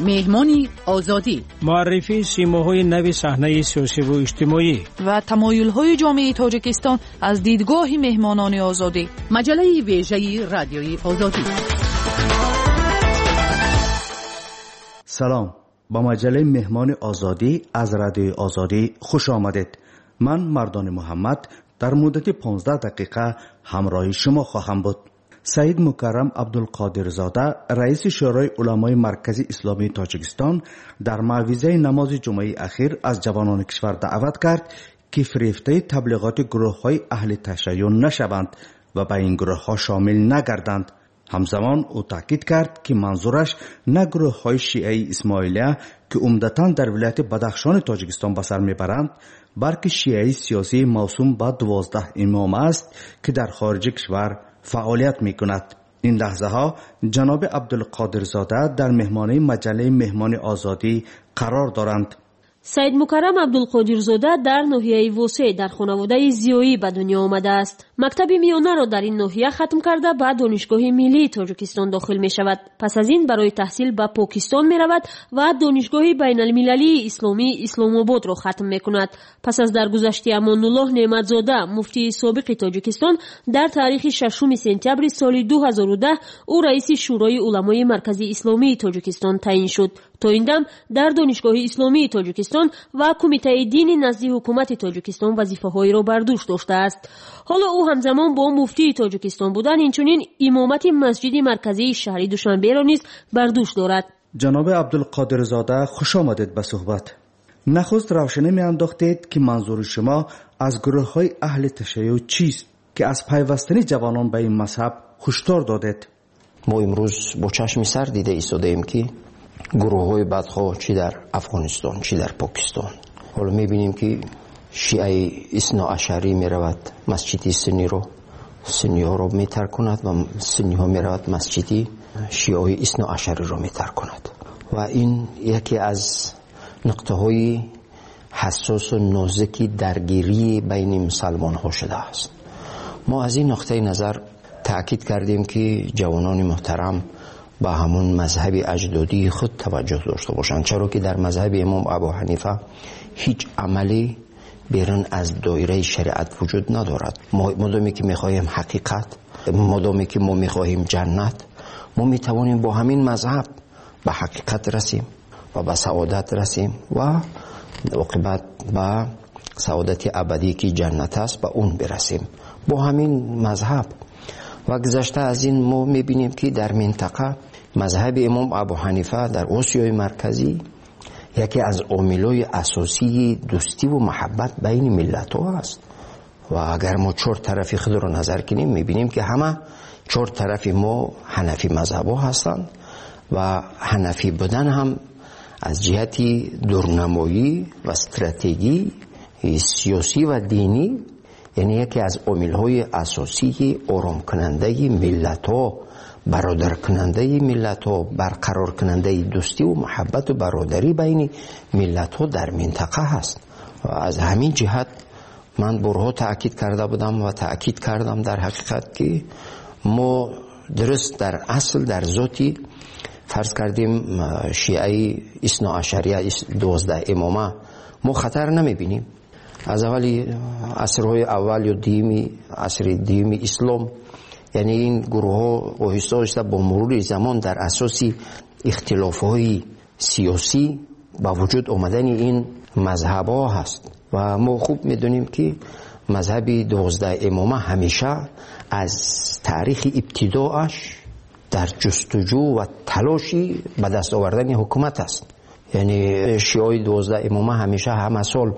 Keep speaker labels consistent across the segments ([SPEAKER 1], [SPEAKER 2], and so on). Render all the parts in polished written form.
[SPEAKER 1] مهمان آزادی،
[SPEAKER 2] معرفی سیماهای نو صحنه سیاسی و اجتماعی
[SPEAKER 3] و تمایل‌های جامعه تاجیکستان از دیدگاه مهمانان آزادی.
[SPEAKER 1] مجله ویژه رادیوی آزادی.
[SPEAKER 4] سلام، با مجله مهمان آزادی از رادیوی آزادی خوش آمدید. من مردان محمد در مدت 15 دقیقه همراه شما خواهم بود. سید مکرم عبدالقادرزاده رئیس شورای علمای مرکزی اسلامی تاجیکستان در موعظه نماز جمعه اخیر از جوانان کشور دعوت کرد که فریفته تبلیغات گروه‌های اهل تشیع نشوند و به این گروه‌ها شامل نگردند. همزمان او تاکید کرد که منظورش نه گروه‌های شیعه اسماعیلیه که عمدتاً در ولایت بدخشان تاجیکستان به سر میبرند، بلکه شیعه سیاسی موسوم به 12 امام است که در خارج کشور فعالیت میکند. این لحظه ها جناب عبدالقادرزاده در مهمانی مجله مهمان آزادی قرار دارند.
[SPEAKER 5] سید مکرم عبدالقادرزاده در ناحیه وسع در خانواده زیایی به دنیا آمده است. مکتب میانه را در این ناحیه ختم کرده به دانشگاه ملی تاجیکستان داخل می شود. پس از این برای تحصیل به پاکستان می رود و دانشگاه بین المللی اسلامی اسلام آباد را ختم می کند. پس از درگذشت امان الله نعمتزاده مفتی سابق تاجیکستان در تاریخ 6 سپتامبر سال 2010 او رئیس شورای علمای مرکزی اسلامی تاجیکستان تعیین شد. تا این دم در دانشگاه اسلامی تاجیکستان و کمیته دینی نزد حکومت تاجیکستان وظیفه‌هایی را بر دوش داشته است. حالا او همزمان با مفتی تاجیکستان بودن اینچنین امامت مسجد مرکزی شهر دوشنبه را نیز بر دوش دارد.
[SPEAKER 4] جناب عبدالقادرزاده خوش آمدید به صحبت. نخست روشنی می‌انداختید که منظور شما از گروه‌های اهل تشیع چیست که از پیوستن جوانان به این مذهب هشدار دادید؟
[SPEAKER 6] ما امروز با چشم سر دیده ایستادیم که گروه‌های بدخواه چی در افغانستان چی در پاکستان، حالا می‌بینیم که شیعه اثنا عشری می‌رود مسجد سنی ها رو می‌ترک کند و سنی ها می‌رود مسجد شیعه اثنا عشری رو می‌ترک کند و این یکی از نقطه‌های حساس و نازکی درگیری بین مسلمان ها شده است. ما از این نقطه نظر تأکید کردیم که جوانان محترم به همون مذهب اجدادی خود توجه داشته باشند، چرا که در مذهب امام ابو حنیفه هیچ عملی بیرون از دایره شریعت وجود ندارد. مادامی که میخواهیم حقیقت، مادامی که ما میخواهیم جنت، ما میتوانیم با همین مذهب به حقیقت رسیم و به سعادت رسیم و عاقبت به سعادت ابدی که جنت است به اون برسیم با همین مذهب. و گذشته از این ما میبینیم که در منطقه مذهب امام ابو حنیفه در آسیای مرکزی یکی از عاملای اساسی دوستی و محبت بین ملت ها است و اگر ما 4 طرفی خود رو نظر کنیم میبینیم که همه 4 طرف ما حنفی مذهب ها هستند و حنفی بودن هم از جهت دورنمایی و استراتژی سیاسی و دینی یعنی یکی از عامل‌های اساسی آرام کننده ملت‌ها، برادر کننده ملت‌ها، برقرار کننده دوستی و محبت و برادری بین ملت‌ها در منطقه هست. و از همین جهت من بارها تأکید کرده بودم و تأکید کردم در حقیقت که ما درست در اصل در ذاتی فرض کردیم شیعه اثنا عشریه 12 امامه ما خطر نمی‌بینیم. از اولی عصرهای اول یا عصر دیم اسلام، یعنی این گروه ها آهسته با مرور زمان در اساس اختلاف‌های سیاسی با وجود آمدن این مذهب ها هست و ما خوب میدونیم که مذهب 12 امامه همیشه از تاریخ ابتداعش در جستجو و تلاشی به دست آوردن حکومت است. یعنی شیعه 12 امامه همیشه همه سال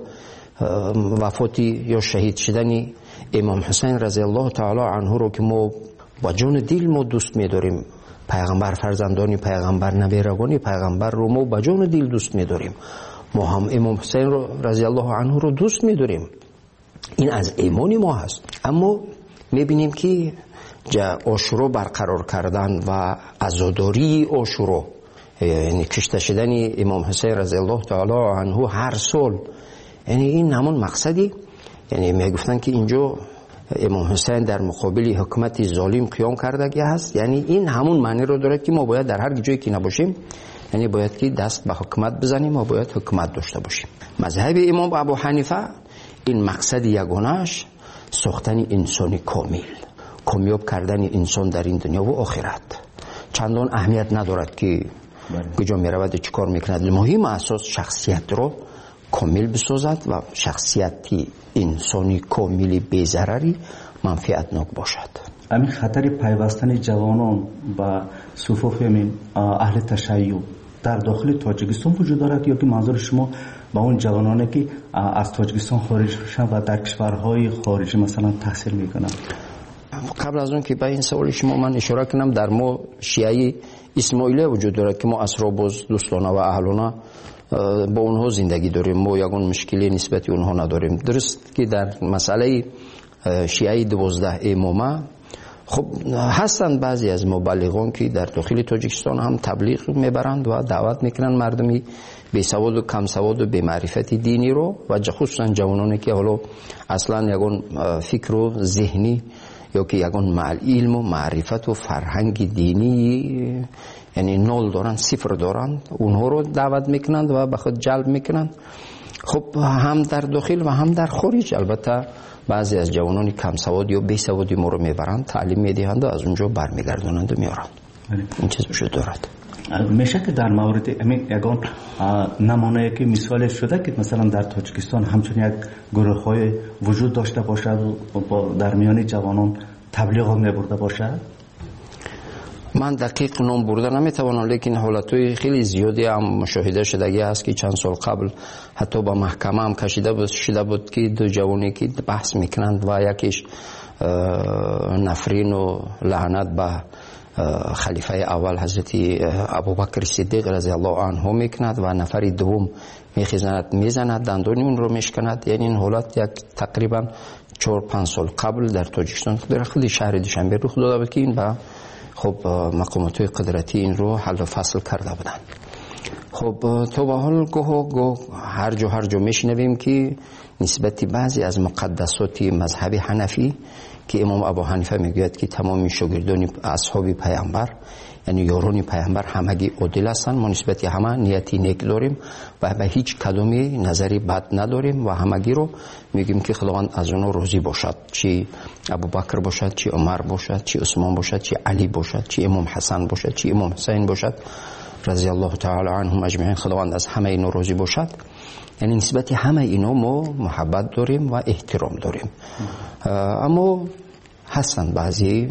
[SPEAKER 6] وفاتی یا شهید شدن امام حسین رضی الله تعالی عنه رو که ما با جان دل ما دوست می‌داریم، پیغمبر فرزندانی پیغمبر نبیرگانی پیغمبر رو ما با جان دل دوست می‌داریم، ما هم امام حسین رضی الله عنه رو دوست می‌داریم، این از ایمان ما هست. اما می‌بینیم که عاشورا برقرار کردن و عزاداری عاشورا، یعنی کشته شدن امام حسین رضی الله تعالی عنه هر سال، یعنی این همون مقصدی، یعنی میگفتن که اینجا امام حسین در مقابل حکومت ظالم قیام کرده هست، یعنی این همون معنی رو داره که ما باید در هر جایی که نباشیم یعنی باید که دست به حکومت بزنیم و باید حکومت داشته باشیم. مذهب امام ابو حنیفه این مقصد یگانه‌اش ساختن انسانی کامیاب کردن انسان در این دنیا و آخرت. چندان اهمیت ندارد که کجا میرود چی کار میکند، مهم اساس شخصیت رو کامل بسازد و شخصیتی انسانی کاملی بی‌ضرری منفعتناک باشد.
[SPEAKER 4] همین خطر پیوستن جوانان با صفوف اهل تشیع در داخل تاجیکستان وجود دارد یا که منظور شما با اون جوانانی که از تاجیکستان خارج میشن و در کشورهای خارجی مثلا تحصیل میکنن؟
[SPEAKER 6] قبل از اون که به این سوال شما من اشاره کنم، در ما شیعه اسماعیلیه وجود دارد که ما اسرا باز دوستانه و اهلانه با اونها زندگی داریم، ما یگان مشکلی نسبت اونها نداریم. درست که در مسئله شیعه 12 امامه خب هستند بعضی از مبلغان که در داخل تاجیکستان هم تبلیغ میبرند و دعوت میکنند مردمی بی سواد و کم سواد و بی معرفت دینی رو و خصوصا جوانانی که حالا اصلا یگان فکر و ذهنی یا که یگان مع علم و معرفت و فرهنگ دینی یعنی نول دارن، صفر دارن، اونها رو دعوت میکنند و به خود جلب میکنند. خب هم در داخل و هم در خارج البته بعضی از جوانان کم سواد یا بی سوادی ما رو میبرند، تعلیم میدهند و از اونجا برمیگردونند و میارند. این چیز وجود دارد.
[SPEAKER 4] میشه که در مورد یگان نمونه که مثال شده که مثلا در تاجیکستان همچون یک گروه های وجود داشته باشد و در میان جوانان تبلیغ هم میبرده باشد؟
[SPEAKER 6] من دقیق نام برده نمیتوانم، لیکن حالتهای خیلی زیادی هم مشاهده شدگی هست که چند سال قبل حتی با محکمه هم کشیده شده بود که دو جوانی که بحث میکنند و یکیش نفرین و لعنت به خلیفه اول حضرت ابوبکر صدیق رضی الله عنه میکند و نفر دوم میزند دندان اون رو میشکند. یعنی این حالت یک تقریبا 4-5 سال قبل در تاجیکستان در خود شهر دوشنبه رخ داده بود که این با خب مقامات قدرتی این رو حل و فصل کرده بودن. خب تو به حال گوه هر جا میشنویم که نسبت بعضی از مقدسات مذهب حنفی که امام ابو حنیفه میگوید که تمام شاگردان اصحاب پیامبر یعنی یاران پیامبر همگی عادل هستند، ما نسبت همه نیتی نیک داریم و به هیچ کدومی نظری بد نداریم و همگی رو میگیم که خداوند از اونها راضی باشد، چی ابوبکر باشد، چی عمر باشد، چی عثمان باشد، چی علی باشد، چی امام حسن باشد، چی امام حسین باشد رضی الله تعالی عنهم اجمعین، خداوند از همه اینا راضی باشد. یعنی نسبت همه اینا ما محبت داریم و احترام داریم. اما هستند بعضی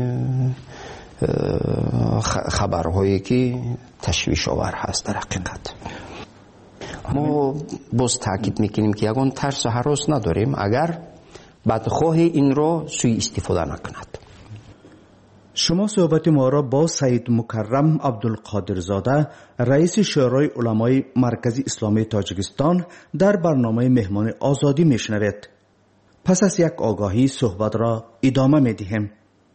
[SPEAKER 6] خبرهایی که تشویش آور هست. در حقیقت ما باز تاکید میکنیم که یگان ترس و هراس نداریم اگر بدخواه این رو سوء استفاده نکند.
[SPEAKER 4] شما صحبت ما را با سید مکرم عبدالقادرزاده رئیس شورای علمای مرکزی اسلامی تاجیکستان در برنامه مهمان آزادی میشنوید. پس از یک آگاهی صحبت را ادامه میدهیم.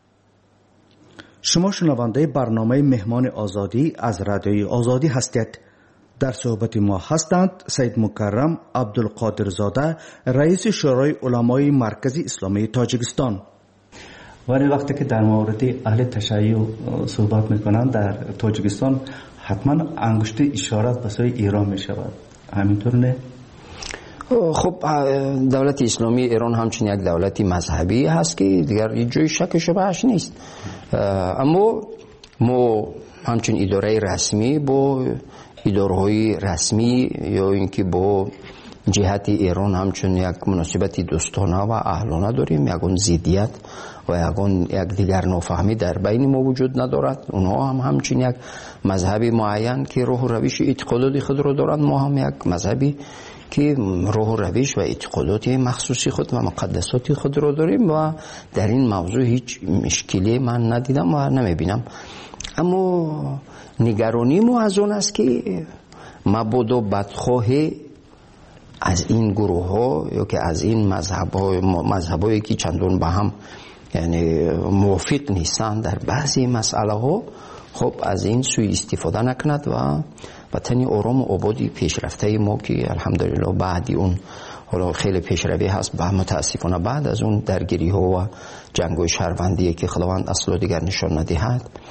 [SPEAKER 4] شما شنونده برنامه مهمان آزادی از رادیوی آزادی هستید. در صحبت ما هستند سید مکرم عبدالقادرزاده رئیس شورای علمای مرکزی اسلامی تاجیکستان. ولی وقتی که در مورد اهل تشیع صحبت میکنند در تاجیکستان حتما انگشت اشارت به سوی ایران میشود، همینطور نه؟
[SPEAKER 6] خب دولت اسلامی ایران همچنین یک دولتی مذهبی هست که دیگر هیچ جای شک و شبهش نیست. اما ما همچنین اداره رسمی با اداره‌های رسمی یا اینکه با جهت ایران همچنین یک مناسبت دوستانه و اهلانه داریم. یگان ضدیت و یک دیگر نافهمی در بین ما وجود ندارد. اونها هم همچنین یک مذهبی معین که راه و روش اعتقادات خود را دارند، ما هم یک مذهبی که راه و روش و اعتقادات مخصوصی خود و مقدسات خود را داریم و در این موضوع هیچ مشکلی من ندیدم و نمیبینم. اما نگرانی ما از اون است که مبادا بدخواه از این گروه ها یا که از این مذهبایی که چندان به هم یعنی موافق نیستند در بعضی مسئله ها، خب از این سوء استفاده نکند و وطن آرام و آبادی پیشرفته ما که الحمدلله بعدی اون حالا خیلی پیشروی هست، به متاسفانه بعد از اون درگیری ها و جنگ و شهروندی که خداوند اصلا دیگر نشان ندهد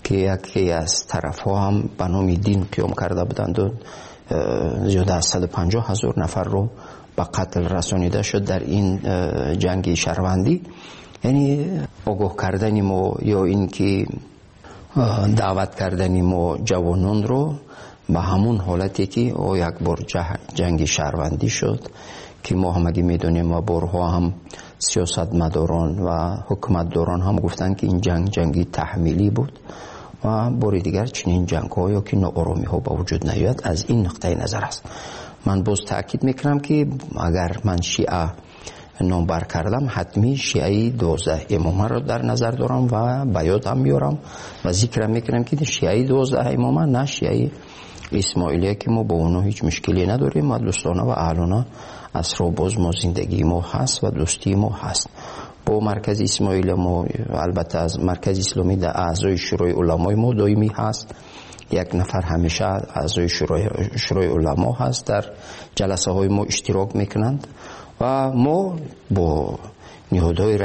[SPEAKER 6] که یکی از طرف ها هم به نام دین قیام کرده بودند و زیاده از 150,000 نفر رو به قتل رسانیده شد در این جنگ شهروندی. یعنی آگاه کردن ما یا این که دعوت کردن ما جوانان رو به همون حالتی که یک بار جنگ شهروندی شد که ما همگی میدونیم و بارها هم سیاستمداران و حکومتداران هم گفتن که این جنگی تحمیلی بود و بار دیگر چنین جنگ ها یا که ناآرامی ها با وجود نیاید. از این نقطه نظر است. من باز تاکید میکنم که اگر من شیعه نام بر کردم حتمی شیعه 12 امامه را در نظر دارم و بیاد هم میارم و ذکر میکنم که شیعه 12 امامه نه شیعه اسماعیلیه که ما با اونها هیچ مشکلی نداریم و دوستانه و اهلانه اسرا باز ما زندگی ما هست و دوستی ما هست. با مرکز اسماعیلی ما البته از مرکز اسلامی در اعضای شورای علمای ما دائمی هست. یک نفر همیشه اعضای شورای علما هست، در جلسه های ما اشتراک میکنند و ما با نهادهای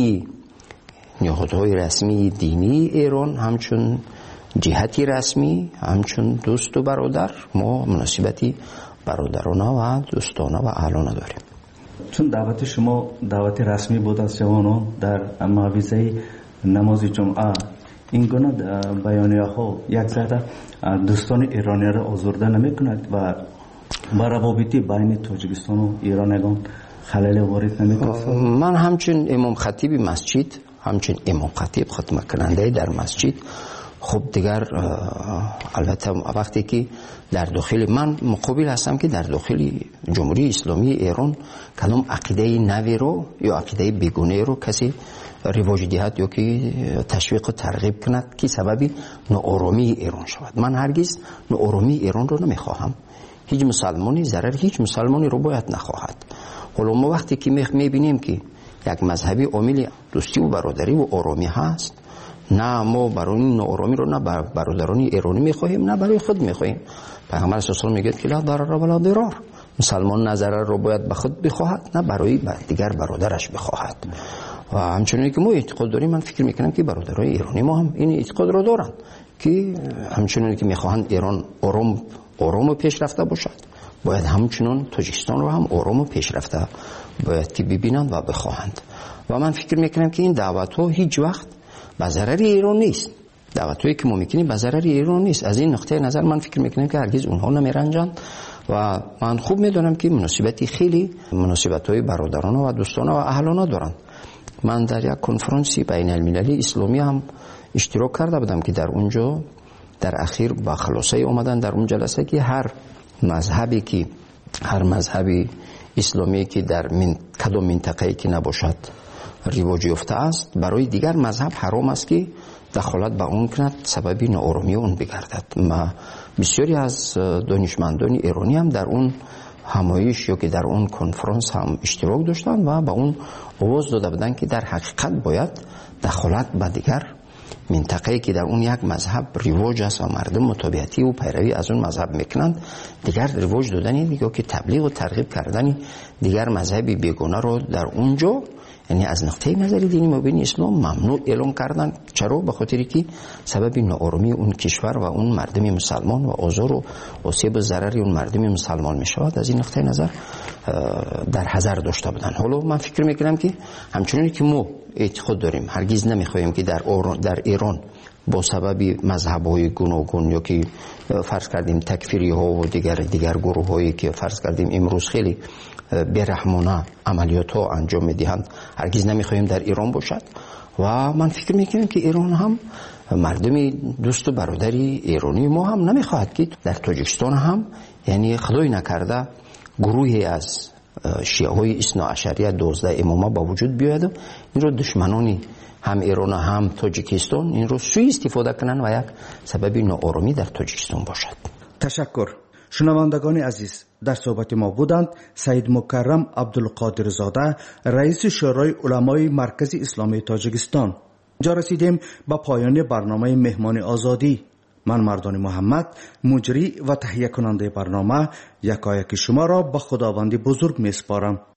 [SPEAKER 6] رسمی دینی ایران همچون جهتی رسمی همچون دوست و برادر ما مناسبتی برادرانه و دوستانه و اهلانه داریم.
[SPEAKER 4] چون دعوت شما دعوت رسمی بود از جوانان در معوضه نماز جمعه، این گونه بیانیه ها یک ذره دوستان ایرانی را آزرده نمی کند و با روابطی بین تاجیکستان و ایرانیان خلل وارد نمی کند؟
[SPEAKER 6] من همچون امام خطیب مسجد، همچون امام خطیب خطبه کننده در مسجد، خب دیگر البته وقتی که در داخل من مقابل هستم که در داخل جمهوری اسلامی ایران کدام عقیده نوی رو یا عقیده بیگونه رو کسی رواج دهد یا که تشویق و ترغیب کند که سببی ناآرامی ایران شود. من هرگز ناآرامی ایران رو نمیخواهم. هیچ مسلمانی ضرر هیچ مسلمانی رو باید نخواهد. حالا ما وقتی که میبینیم که یک مذهبی عامل دوستی و برادری و آرامی هست، نه ما برای این ناآرامی رو نه برادران ایرانی میخواهیم نه برای خود میخواهیم. پیغمبر صلی الله علیه و آله میگه که لا ضرر ولا ضرار. مسلمان نه ضرر رو باید به خود بخواهد نه برای دیگر برادرش بخواهد. و همچنین که ما اعتقاد داریم، من فکر میکنم که برادرای ایرانی ما هم این اعتقاد رو دارند که همچنین که میخواهند ایران آرام و پیشرفته باشد، باید همچنان تاجیکستان رو هم آرام و پیشرفته باید که ببینند و بخواهند. و من فکر میکنم که این دعوت ها هیچ وقت به ضرر ایران نیست. دعوتایی که ما میکنیم به ضرر ایران نیست. از این نقطه نظر من فکر میکنم که هرگز اونها نمیرنجند و من خوب میدونم که مناسبتی خیلی مناسبت‌های برادرانه و دوستانه و اهلانه دارند. من در یک کنفرانسی بین المللی اسلامی هم اشتراک کرده بودم که در اونجا در اخیر با خلاصه اومدن در اون جلسه که هر مذهبی اسلامی که در کدام منطقه‌ای که نباشد رواج یافته است، برای دیگر مذهب حرام است که دخالت به اون کند، سببی ناآرامی اون بگردد. بسیاری از دانشمندان ایرانی هم در اون همایش یا که در اون کنفرانس هم اشتراک داشتن و با اون آواز داده بودن که در حقیقت باید دخالت به دیگر منطقه‌ای که در اون یک مذهب رواج است و مردم متابعتی و پیروی از اون مذهب میکنند، دیگر رواج دادن دیگه که تبلیغ و ترغیب کردن دیگر مذهبی بیگانه رو در اونجا، یعنی از نقطه نظر دینی مبین اسلام ممنوع اعلام کردن. چرا؟ به خاطری که سبب ناآرامی اون کشور و اون مردم مسلمان و آزار و آسیب و ضرر اون مردم مسلمان می شود. از این نقطه نظر در حذر داشته بودن. حالا من فکر میکنم که همچنین که ما اعتقاد داریم هرگز نمیخواهیم که در ایران با سبب مذهب‌های گوناگون یا که فرض کردیم تکفیری ها و دیگر گروه هایی که فرض کردیم امروز خیلی بیرحمانه عملیات ها انجام میدهند، هرگز نمیخواهیم در ایران باشد. و من فکر میکنم که ایران هم مردم دوست و برادری ایرانی ما هم نمیخواهد که در تاجیکستان هم، یعنی خدای نکرده گروهی از شیعه های اثنا عشریه 12 امامه با وجود بیاید و این رو دشمنانی هم ایران هم تاجیکستان این رو سوء استفاده کنن و یک سبب ناآرامی در تاجیکستان باشد.
[SPEAKER 4] تشکر. شنوندگان عزیز، در صحبت ما بودند سید مکرم عبدالقادر زاده، رئیس شورای علمای مرکز اسلامی تاجیکستان. اینجا رسیدیم به پایان برنامه مهمان آزادی. من مردان محمد، مجری و تهیه کننده برنامه، یکایک شما را به خداوند بزرگ میسپارم.